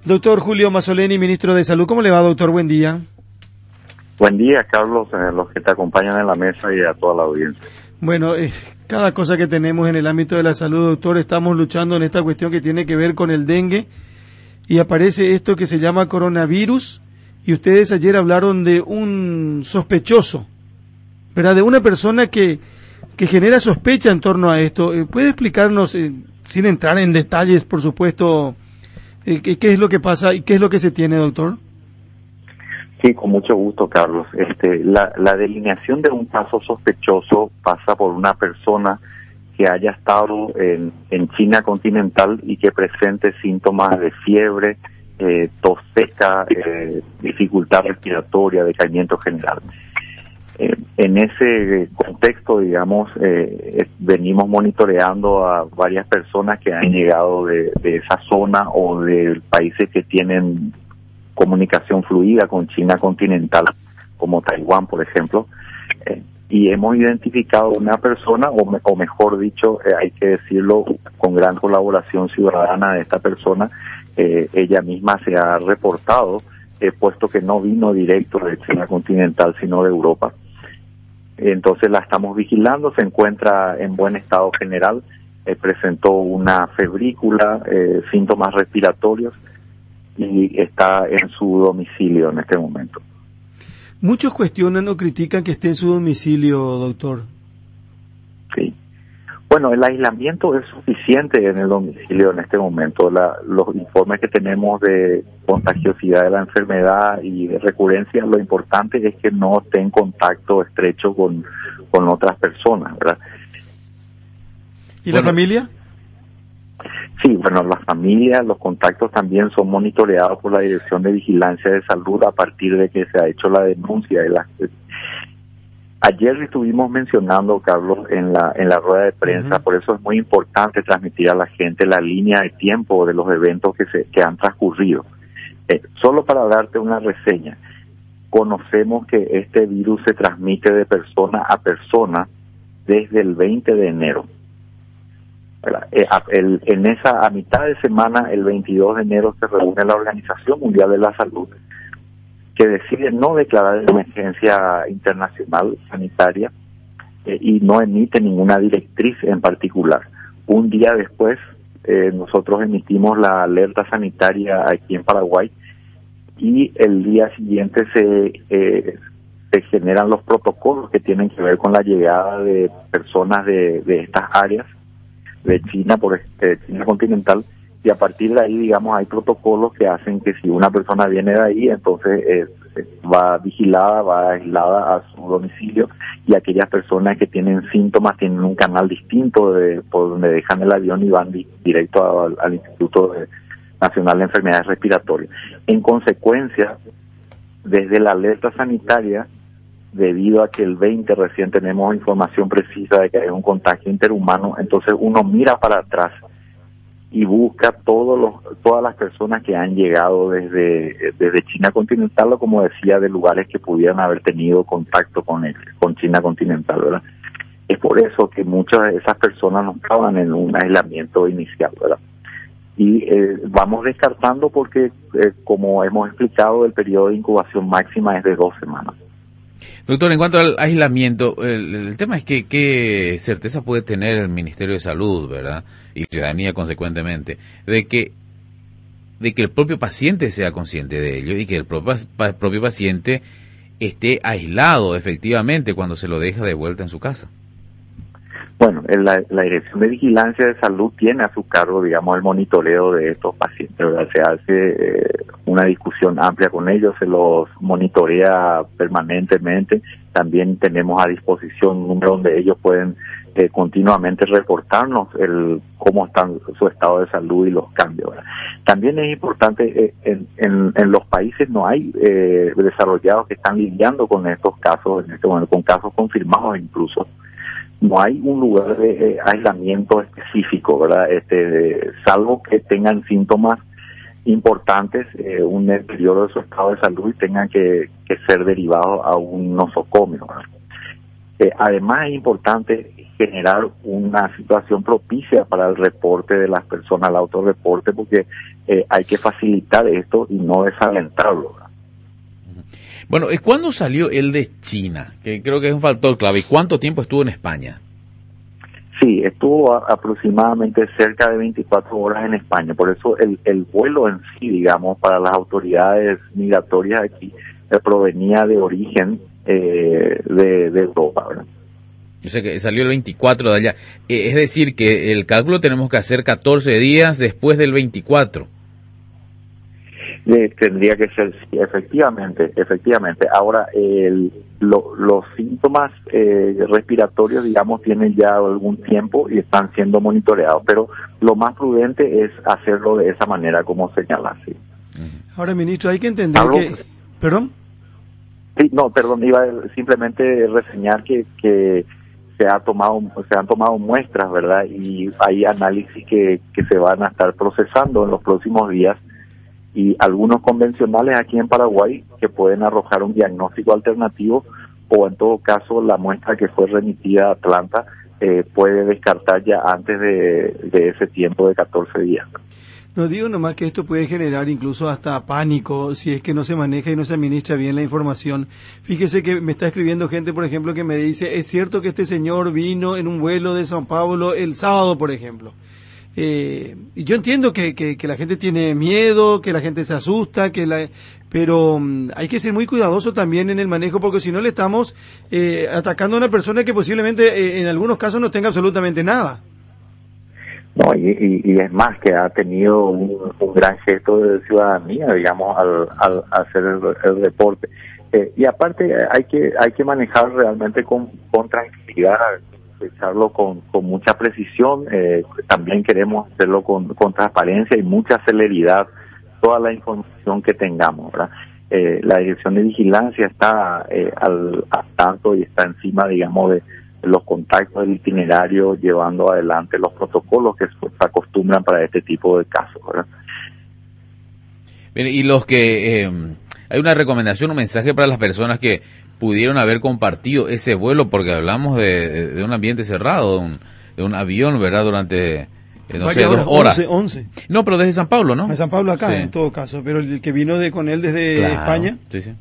Doctor Julio Mazzoleni, ministro de Salud. ¿Cómo le va, doctor? Buen día. Buen día, Carlos, los que te acompañan en la mesa y a toda la audiencia. Bueno, cada cosa que tenemos en el ámbito de la salud, doctor, estamos luchando en esta cuestión que tiene que ver con el dengue y aparece esto que se llama coronavirus y ustedes ayer hablaron de un sospechoso, ¿verdad? De una persona que genera sospecha en torno a esto. ¿Puede explicarnos, sin entrar en detalles, por supuesto, qué es lo que pasa y qué es lo que se tiene, doctor? Sí, con mucho gusto, Carlos. La delineación de un caso sospechoso pasa por una persona que haya estado en China continental y que presente síntomas de fiebre, tos seca, dificultad respiratoria, decaimiento general. En ese contexto, digamos, venimos monitoreando a varias personas que han llegado de esa zona o de países que tienen comunicación fluida con China continental, como Taiwán, por ejemplo, y hemos identificado una persona, o mejor dicho, hay que decirlo, con gran colaboración ciudadana de esta persona. Ella misma se ha reportado, puesto que no vino directo de China continental, sino de Europa. Entonces la estamos vigilando, se encuentra en buen estado general, presentó una febrícula, síntomas respiratorios, y está en su domicilio en este momento. Muchos cuestionan o critican que esté en su domicilio, doctor. Sí. Bueno, el aislamiento es suficiente en el domicilio en este momento. Los informes que tenemos de contagiosidad de la enfermedad y de recurrencia, lo importante es que no esté en contacto estrecho con otras personas, ¿verdad? ¿Y la familia? Sí, bueno, las familias, los contactos también son monitoreados por la Dirección de Vigilancia de Salud a partir de que se ha hecho la denuncia de Ayer estuvimos mencionando, Carlos, en la rueda de prensa, por eso es muy importante transmitir a la gente la línea de tiempo de los eventos que han transcurrido. Solo para darte una reseña, conocemos que este virus se transmite de persona a persona desde el 20 de enero. A mitad de semana, el 22 de enero, se reúne la Organización Mundial de la Salud, que decide no declarar emergencia internacional sanitaria y no emite ninguna directriz en particular. Un día después, nosotros emitimos la alerta sanitaria aquí en Paraguay y el día siguiente se generan los protocolos que tienen que ver con la llegada de personas de estas áreas de China, China continental, y a partir de ahí, digamos, hay protocolos que hacen que si una persona viene de ahí, entonces va vigilada, va aislada a su domicilio, y aquellas personas que tienen síntomas tienen un canal distinto por donde dejan el avión y van directo al Instituto Nacional de Enfermedades Respiratorias. En consecuencia, desde la alerta sanitaria, debido a que el 20 recién tenemos información precisa de que hay un contagio interhumano, entonces uno mira para atrás y busca todas las personas que han llegado desde China continental, o como decía, de lugares que pudieran haber tenido contacto con China continental, ¿verdad? Es por eso que muchas de esas personas no estaban en un aislamiento inicial, ¿verdad? Y vamos descartando porque, como hemos explicado, el periodo de incubación máxima es de 2 semanas. Doctor, en cuanto al aislamiento, el tema es que qué certeza puede tener el Ministerio de Salud, ¿verdad? Y ciudadanía consecuentemente, de que el propio paciente sea consciente de ello y que el propio paciente esté aislado efectivamente cuando se lo deja de vuelta en su casa. Bueno, la Dirección de Vigilancia de Salud tiene a su cargo, digamos, el monitoreo de estos pacientes, ¿verdad? Se hace una discusión amplia con ellos, se los monitorea permanentemente. También tenemos a disposición un número donde ellos pueden continuamente reportarnos cómo está su estado de salud y los cambios, ¿verdad? También es importante, en los países no hay desarrollados que están lidiando con estos casos, en este momento, con casos confirmados incluso. No hay un lugar de aislamiento específico, ¿verdad? Salvo que tengan síntomas importantes, un deterioro de su estado de salud y tengan que ser derivados a un nosocomio, ¿verdad? Además es importante generar una situación propicia para el reporte de las personas, el autorreporte, porque hay que facilitar esto y no desalentarlo. Bueno, ¿cuándo salió el de China? Que creo que es un factor clave. ¿Y cuánto tiempo estuvo en España? Sí, estuvo aproximadamente cerca de 24 horas en España. Por eso el vuelo en sí, digamos, para las autoridades migratorias aquí provenía de origen de Europa, ¿verdad? O sea que salió el 24 de allá. Es decir, que el cálculo tenemos que hacer 14 días después del 24. Tendría que ser, sí, efectivamente. Ahora, los síntomas respiratorios, digamos, tienen ya algún tiempo y están siendo monitoreados, pero lo más prudente es hacerlo de esa manera, como señalas. Sí. Ahora, ministro, hay que entender que... ¿Perdón? Sí, no, perdón, iba a simplemente reseñar que se han tomado muestras, ¿verdad? Y hay análisis que se van a estar procesando en los próximos días, y algunos convencionales aquí en Paraguay que pueden arrojar un diagnóstico alternativo, o en todo caso la muestra que fue remitida a Atlanta puede descartar ya antes de ese tiempo de 14 días. No digo nomás que esto puede generar incluso hasta pánico si es que no se maneja y no se administra bien la información. Fíjese que me está escribiendo gente, por ejemplo, que me dice, es cierto que este señor vino en un vuelo de San Pablo el sábado, por ejemplo. Y yo entiendo que la gente tiene miedo, que la gente se asusta, pero hay que ser muy cuidadoso también en el manejo, porque si no le estamos atacando a una persona que posiblemente en algunos casos no tenga absolutamente nada. No, y es más, que ha tenido un gran gesto de ciudadanía, digamos, al hacer el reporte. Y aparte hay que manejar realmente con tranquilidad, echarlo con mucha precisión. También queremos hacerlo con transparencia y mucha celeridad, toda la información que tengamos, ¿verdad? La Dirección de Vigilancia está al tanto y está encima, digamos, de los contactos del itinerario, llevando adelante los protocolos que se acostumbran para este tipo de casos, ¿verdad? Bien, y los que hay una recomendación, un mensaje para las personas que pudieron haber compartido ese vuelo, porque hablamos de un ambiente cerrado, de un avión, ¿verdad? Durante, no sé, 2 horas. 11. No, pero desde San Pablo, ¿no? De San Pablo acá, sí. En todo caso, pero el que vino con él desde España. Sí, sí.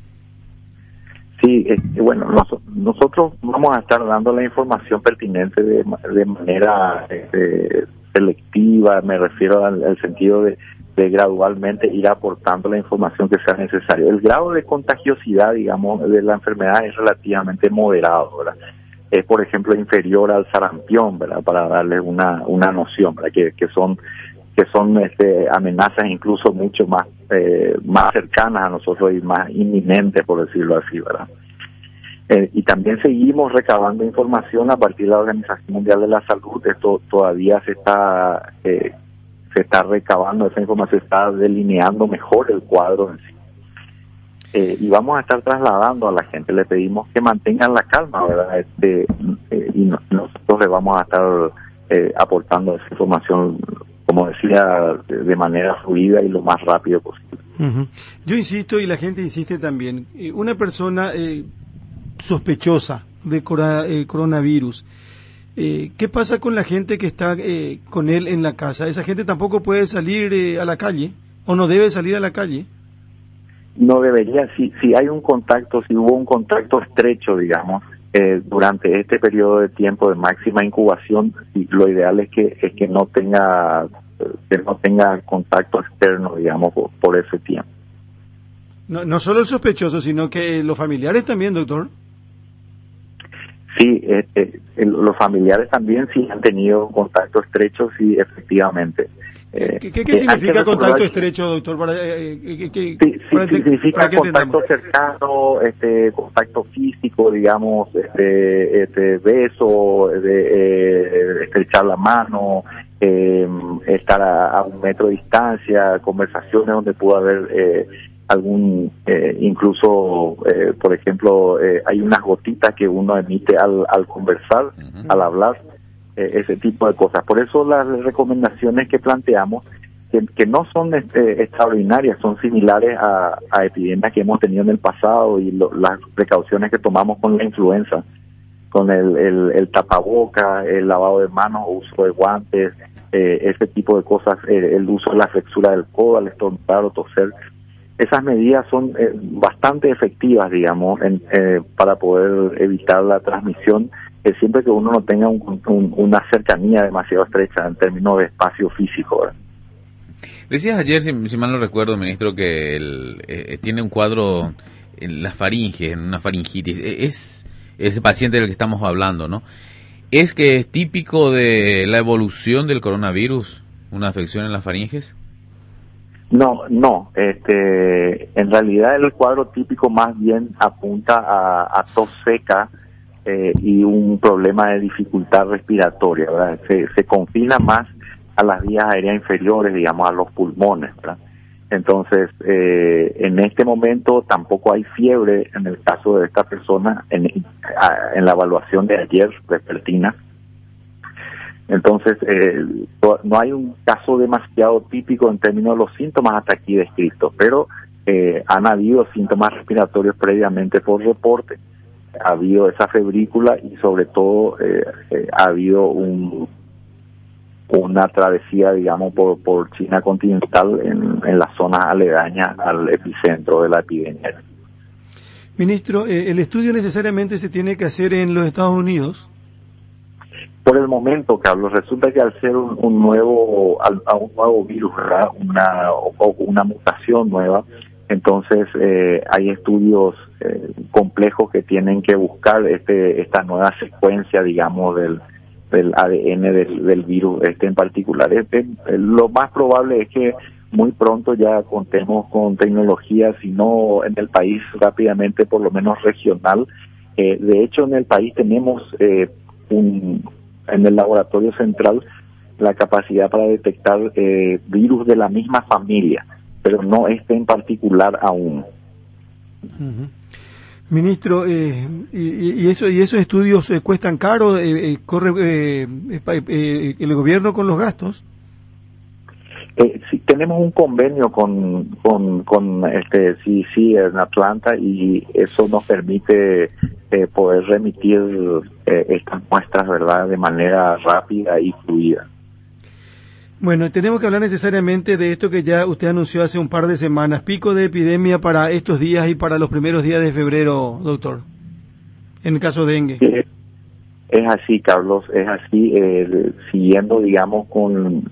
Sí, bueno, nosotros vamos a estar dando la información pertinente de manera selectiva, me refiero al sentido de gradualmente ir aportando la información que sea necesaria. El grado de contagiosidad, digamos, de la enfermedad es relativamente moderado, ¿verdad? Es, por ejemplo, inferior al sarampión, ¿verdad? Para darles una noción, ¿verdad? Que son amenazas incluso mucho más cercanas a nosotros y más inminentes, por decirlo así, ¿verdad? Y también seguimos recabando información a partir de la Organización Mundial de la Salud. Esto todavía se está recabando, esa información, se está delineando mejor el cuadro en sí. Y vamos a estar trasladando a la gente, le pedimos que mantengan la calma, ¿verdad? Y nosotros le vamos a estar aportando esa información, como decía, de manera fluida y lo más rápido posible. Uh-huh. Yo insisto, y la gente insiste también, una persona sospechosa de coronavirus, ¿qué pasa con la gente que está con él en la casa? ¿Esa gente tampoco puede salir a la calle o no debe salir a la calle? No debería, si hay un contacto, si hubo un contacto estrecho, digamos, durante este periodo de tiempo de máxima incubación, lo ideal es que no tenga contacto externo, digamos, por ese tiempo. No solo el sospechoso, sino que los familiares también, doctor. Sí, los familiares también sí han tenido contacto estrecho, sí, efectivamente. ¿Qué significa contacto estrecho, doctor? Significa contacto cercano, contacto físico, digamos, beso, estrechar la mano, estar a 1 metro de distancia, conversaciones donde pudo haber algún, incluso, por ejemplo, hay unas gotitas que uno emite al conversar, uh-huh, al hablar, ese tipo de cosas. Por eso las recomendaciones que planteamos, que no son extraordinarias, son similares a epidemias que hemos tenido en el pasado y las precauciones que tomamos con la influenza, con el tapaboca, el lavado de manos, uso de guantes, ese tipo de cosas, el uso de la flexura del codo al estornudar o toser. Esas medidas son bastante efectivas, digamos, para poder evitar la transmisión, siempre que uno no tenga una cercanía demasiado estrecha en términos de espacio físico, ¿verdad? Decías ayer, si mal no recuerdo, ministro, que tiene un cuadro en la faringe, en una faringitis. Es ese paciente del que estamos hablando, ¿no? ¿Es que es típico de la evolución del coronavirus, una afección en las faringes? No, en realidad el cuadro típico más bien apunta a tos seca y un problema de dificultad respiratoria, ¿verdad? Se confina más a las vías aéreas inferiores, digamos, a los pulmones, ¿verdad? Entonces, en este momento tampoco hay fiebre en el caso de esta persona en la evaluación de ayer, vespertina. Entonces, no hay un caso demasiado típico en términos de los síntomas hasta aquí descritos, pero han habido síntomas respiratorios previamente por reporte. Ha habido esa febrícula y sobre todo ha habido una travesía, digamos, por China continental en las zonas aledañas al epicentro de la epidemia. Ministro, ¿el estudio necesariamente se tiene que hacer en los Estados Unidos? Por el momento, Carlos, resulta que al ser un nuevo virus, ¿verdad? Una mutación nueva, entonces hay estudios complejos que tienen que buscar esta nueva secuencia, digamos, del ADN del virus en particular. Lo más probable es que muy pronto ya contemos con tecnología, si no en el país rápidamente, por lo menos regional. De hecho, en el país tenemos en el laboratorio central la capacidad para detectar virus de la misma familia, pero no en particular aún. Uh-huh. Ministro, y esos estudios cuestan caro, corre el gobierno con los gastos. Sí, tenemos un convenio con CDC en Atlanta y eso nos permite poder remitir estas muestras, ¿verdad?, de manera rápida y fluida. Bueno, tenemos que hablar necesariamente de esto que ya usted anunció hace un par de semanas, pico de epidemia para estos días y para los primeros días de febrero, doctor, en el caso de dengue. Sí, es así, Carlos, es así, siguiendo, digamos, con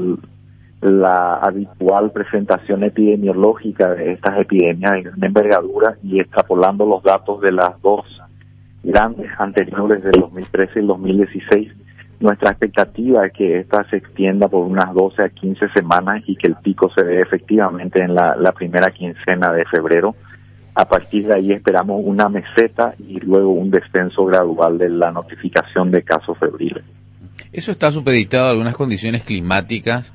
la habitual presentación epidemiológica de estas epidemias de envergadura y extrapolando los datos de las dos grandes anteriores del 2013 y el 2016, nuestra expectativa es que esta se extienda por unas 12 a 15 semanas y que el pico se dé efectivamente en la primera quincena de febrero. A partir de ahí esperamos una meseta y luego un descenso gradual de la notificación de casos febriles. ¿Eso está supeditado a algunas condiciones climáticas?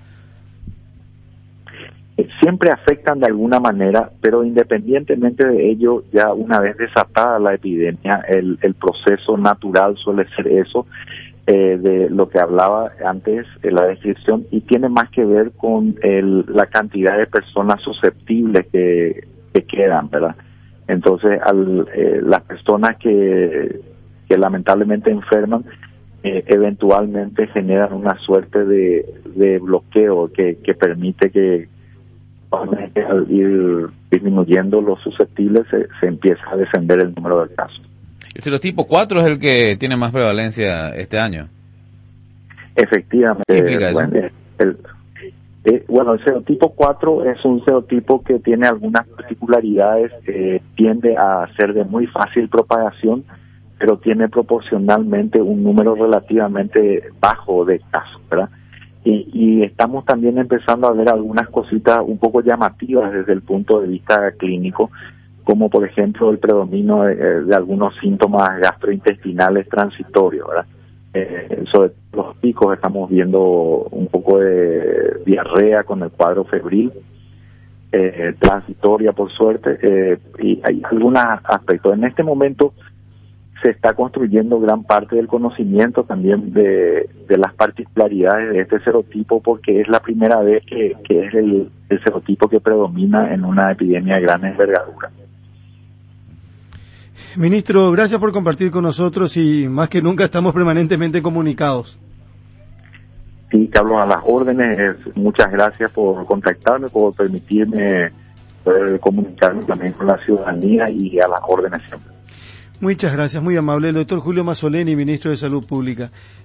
Siempre afectan de alguna manera, pero independientemente de ello, ya una vez desatada la epidemia, el proceso natural suele ser eso, de lo que hablaba antes en la descripción, y tiene más que ver con la cantidad de personas susceptibles que quedan, ¿verdad? Entonces, las personas que lamentablemente enferman, eventualmente generan una suerte de bloqueo que permite que al ir disminuyendo los susceptibles se empieza a descender el número de casos. ¿El serotipo 4 es el que tiene más prevalencia este año? Efectivamente. ¿Qué implica eso? El serotipo 4 es un serotipo que tiene algunas particularidades, tiende a ser de muy fácil propagación, pero tiene proporcionalmente un número relativamente bajo de casos, ¿verdad? Y estamos también empezando a ver algunas cositas un poco llamativas desde el punto de vista clínico, como por ejemplo el predominio de algunos síntomas gastrointestinales transitorios, ¿verdad? Sobre los picos estamos viendo un poco de diarrea con el cuadro febril, transitoria por suerte, y hay algunos aspectos. En este momento se está construyendo gran parte del conocimiento también de las particularidades de este serotipo, porque es la primera vez que es el serotipo que predomina en una epidemia de gran envergadura. Ministro, gracias por compartir con nosotros y más que nunca estamos permanentemente comunicados. Sí, Carlos, a las órdenes. Muchas gracias por contactarme, por permitirme poder comunicarme también con la ciudadanía y a las órdenes siempre. Muchas gracias, muy amable. El doctor Julio Mazzoleni, ministro de Salud Pública.